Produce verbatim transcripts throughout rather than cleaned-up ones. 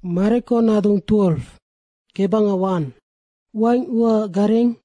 Mareko nadung twelve. Kebanga one. Wain ua gareng.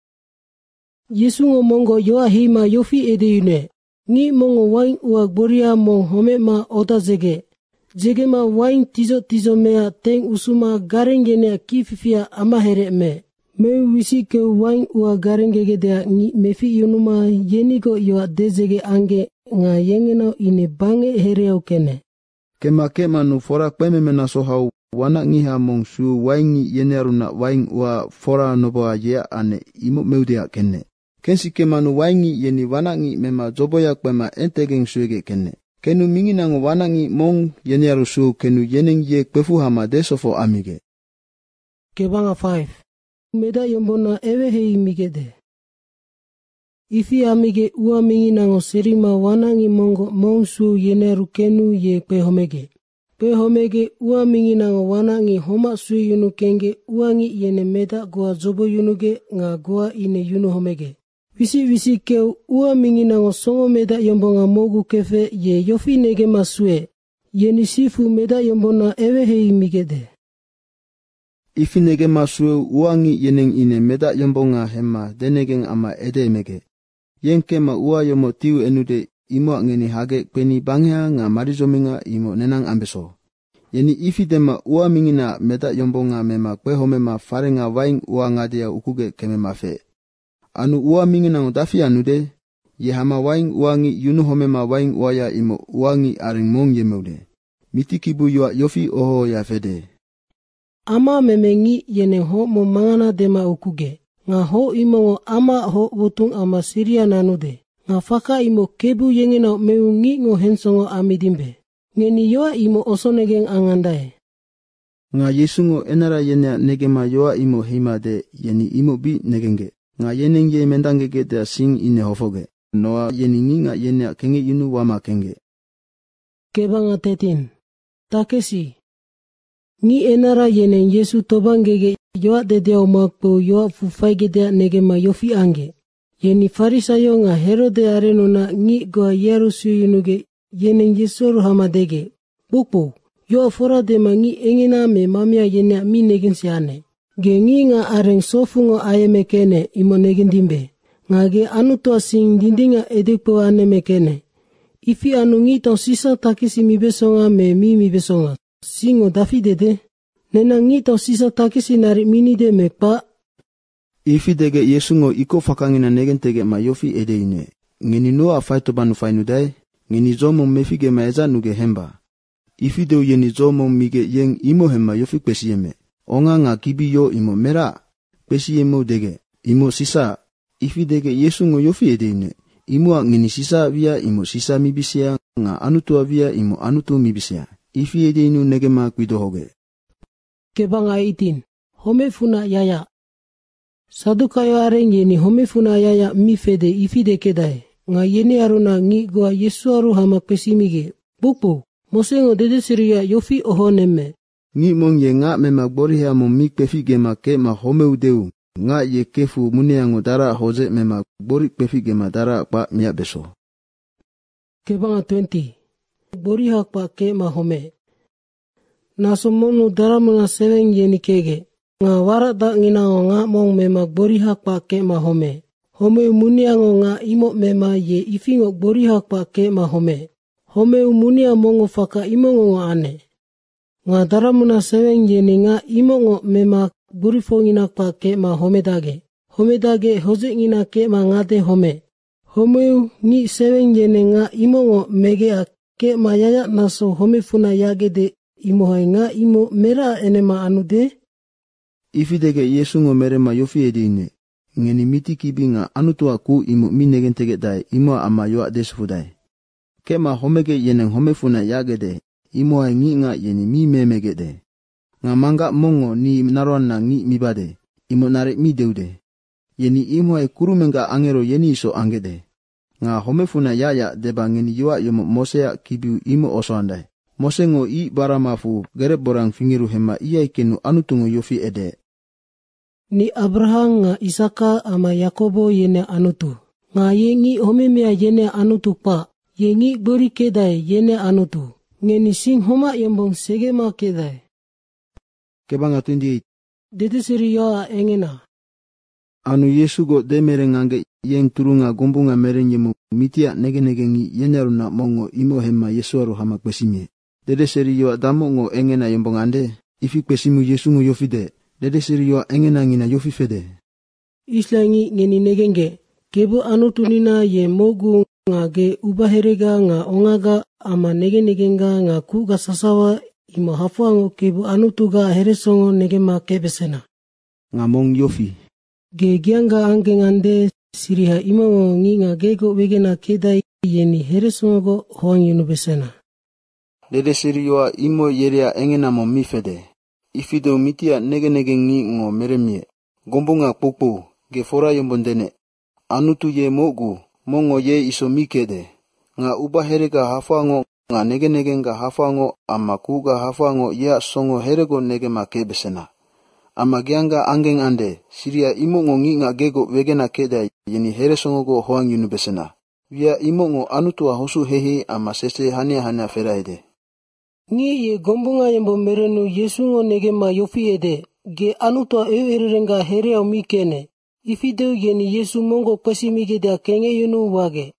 Yesu ngomongo yoa hima yofi edeyune. Ngi mongo wain ua gboria mong home ma oda zege. Zege ma wain tizo tizo mea teng usuma gareng yenea kififia ama here me. Me wisi ke wain ua gareng gegedea ngi mefi yunuma yenigo yoa dezege ange nga yengena ine bange hereo kene. Kema kema nu fora kweme mena sohau wana ngiha mong su waingi yeneruna waing ua fora noboa yea ane imo meudea kene. Kensi kema nu waingi yeni wana ngi mema zoboya kwema entegeng suege kene. Kenu mingi nango wana ngi mong yeneru su kenu yeneng ye kwefu hama desofo amige. Kebanga five. Meda yombona ewe hei migede. Ifi amige ua mingi nango serima wana ngi mongo mong su yeneru kenu ye kwe homege. Kwe homege ua mingi nango wana ngi homa su yunu kenge ua ngi yene meda goa zobo yunuge nga goa ine yunu homege. Visi visi keu ua mingi nango songo meda yombonga mogu kefe ye yofi nege masue. Yeni sifu meda yombona ewe hei migede. Ifi nege masue uangi yeneng ine meda yombonga hema denegeng ama edemege. Yenkema ua yomo tiu enude imo ngeni hage kweni bangea nga marizominga imo nenang ambeso. Yeni ifi dema ua mingina meda yombonga mema kwe homema farenga waing ua ngadea ukuge kemema fe. Anu ua mingina ngodafi anude, ye hama waing uangi yunu homema waing uaya imo uangi aring mong yemeude. Mitikibu yua yofi oho ya fede. Ama memengi yene ho mo mangana dema ukuge. Nga ho imo ama ho wotung ama siria nanude. Nga faka imo kebu yengena meungi ngo hensongo amidimbe. Ngeni yoa imo osonegeng angandae. Nga Yesu ngo enara yenea negema yoa imo hima de yeni imo bi negenge. Nga yeneng ye mendangege dea sing ine hofoge. Noa yeningi nga yenea kenge yunu wama kenge. Kebanga thirteen. Takesi. Ngi enara yeneng Yesu tobangege yoa dedea umakpo yoa fufaigedea negema yofi ange. Yeni farisayo nga Herode arenona ngi goa yerusu yunuge yeneng Yesu hamadege. Bukpo, yoa fora dema ngi engena me mamia yenea mi negin siane. Ge ngi nga areng sofungo ayeme kene imo negin dimbe. Nga ge anu toa sing dindinga edekpo aneme kene. Ifi anu ngi tau sisa takisi mibesonga me mi mibesonga. Singo dafidede. Nena ngi tau sisa takisi nari minide me pa. Ifi dege Yesu ngo iko fakangina negentege ma yofi edeine. Ngeni noa afaito banu fainudai. Ngeni zomo mefige maeza nuge hemba. Ifi deu yeni zomo mige yeng imo hema yofi kwesiyeme. Onga nga kibi yo imo mera. Kwesiyemo dege. Imo sisa. Ifi dege Yesu ngo yofi edeine. Imo ngeni sisa via imo sisa mibisia. Nga anutua via imo anutu mibisia. Ifi edeinu negema kuidohoge. Kebanga eighteen. Home funa yaya. Sadukayo areng yeni home funa yaya mi fede ifide kedai. Nga yeni aruna ngi goa Yesu aru hama pesimige. Bukpo, mosengo dede siria yofi oho neme. Ngi mong ye nga mema gboriha mo mi pefige ma ke ma home udeu. Nga ye kefu muneango dara hoze mema gbori pefige ma dara pa miya beso. Kebanga twenty. Gboriha pa ke ma home. Nasomonu dara muna seveng yeni kege. Nga warada ngina nga mong mema gboriha pa ke ma home. Home muniango nga imo mema ye ifingo gboriha pa ke ma home. Home umunia mongo faka imongo nga ane. Nga dara muna seveng yeni nga imongo mema gurifo ngina pa ke ma home dage. Home dage hoze ngina ke ma ngade home. Home ngi seveng yeni nga imongo megea ke ma yaya naso home funa yage de imo hai nga imo mera enema anude. Ifi dege Yesu ngo merema yofi edine. Ngeni miti kibi nga anutua ku imo minegentege dai imo ama yoa desfudai. Kema homege yeneng home funa yage de imo hai ngi nga yeni mi memege de. Nga manga mongo ni naroan na ngi mibade imo nare mi deude. Yeni imo hai kurumenga angero yeni iso angede. Nga home funa yaya deba ngeni yoa yomo mosea kibiu imo oso andai. Mosengo i baramafu gerep borang fingiru hema iya ikenu anutungo yofi ede. Ni Abraham nga Isaka ama Yakobo yene anutu. Nga yengi homemea yene anutu pa. Yengi bori kedai yene anutu. Ngeni sing homa yombong segema kedai. Kebanga twenty-eight. Dede siri yoa engena. Anu Yesu go demere ngange yeng turunga gombunga mereng yemu mitia nege nege ngi yenyaruna mongo imo hema Yesu aru hama kwesimye. Dede siri yoa damo ngo engena yombongande. Ifi kwesimu Yesu ngo yofide. Dede siri yoa engena ngina yofi fede. Islangi ngeni negenge. Kebu anu tunina ye mogu ngage ubaherega nga ongaga ama nege nege nga nga kuga sasawa imo hafuango kebu anu tuga heresongo nege ma kebesena. Ngamong yofi. Ge gianga ange ngande siriha imamo ngi nga gego wegena kedai yeni heresongo hoang yunu besena. Dede siri yoa imo yerea engena mo mifede. Ifido mitia nege nege ngi ngo meremye. Gombunga popo ge fora yombondene. Anutu ye mogu mongo ye iso mikede. Nga ubaherega hafuango nga nege nege nga hafuango ama kuga hafuango ya songo herego nege ma kebesena. Ama gianga angeng ande siria imo ngo ngi nga gego wegena keda yeni heresongo go hoang yunu besena. Via imo ngo anutua hosu hehe ama sese hania hania feraide. Ngi ye gombunga yembo merenu Yesu ngo nege ma yofi ede. Ge anutua eu ererenga herea umikene. Ifideu yeni Yesu mongo kwesi migedea kenge yunu wage.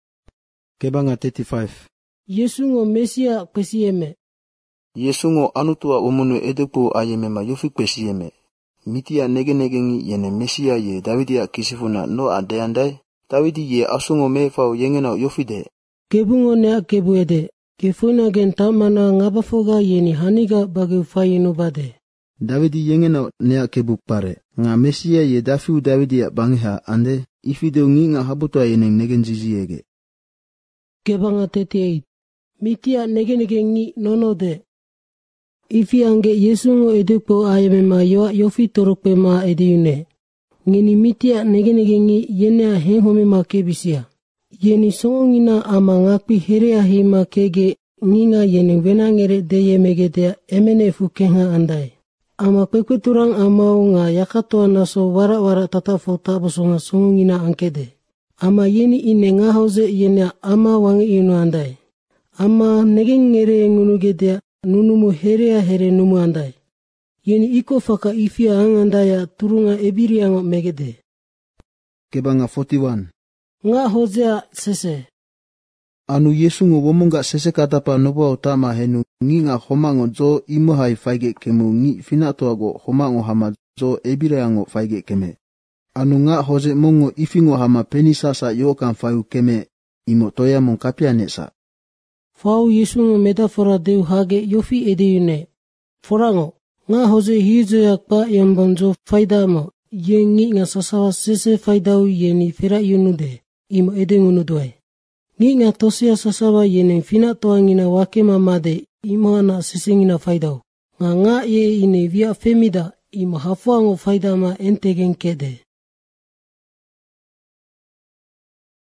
Kebanga thirty-five. Yesu ngo Mesia kwesi eme. Yesu ngo anutua omunu edepo ayeme ma yofi kwesi eme. Mitia nege nege ngi yene Mesia ye Davidia kisifuna no adeandai. Davidi ye asungo mefau yengena yofide. Kebungo nea kebu ede. Kefuna gen tamana ngabafoga yeni haniga bagi ufayinu bade. Davidi yengena nea kebu pare. Nga Mesia ye dafiu Davidia bangiha ande. Ifideu ngi nga habutua yeneng negen ziziege. Kebanga thirty-eight. Mitia nege nege ngi nonode. Ifi ange Yesu ngo edepo ayeme ma yoa yofi torokpe ma edeyune. Ngeni mitia nege nege ngi yenea henghome ma kebisia. Yeni songo ngina ama ngakpi herea hima kege nginga yeni wenangere deye megedea emene fukenga andai. Ama kwekwe turang amau nga yakatoa naso wara wara tatafo tabuso nga songo ngina ankede. Ama yeni ine nga hauze yenea ama wangi inu andai. Ama nege ngere ngunu gedea nunumu herea here numu andai. Yeni iko faka ifia angandaya turunga ebiri ango megede. Kebanga forty-one. Nga hozea sese. Anu Yesu ngo womonga sese katapa nopo utama henu ngi nga homango zo imo hai faige kemu ngi finatoago homango hama zo ebira yango faige keme. Anu nga hoze mongo ifingo hama penisasa yokan fayu keme imo toya mong kapianesa. Fau Yesu ngo metafora deu hage yofi edeyune. Forango, nga hoze hizo yakpa yambonzo faidamo yengi nga sasawa sese faidau yeni fera yunude. Imo edengunu doe. Ngi nga tosia sasawa yene fina toa ngina wake mamade imo ana sese ngina faidau. Nga nga ye ine via femida imo hafuango faidama entegen kede.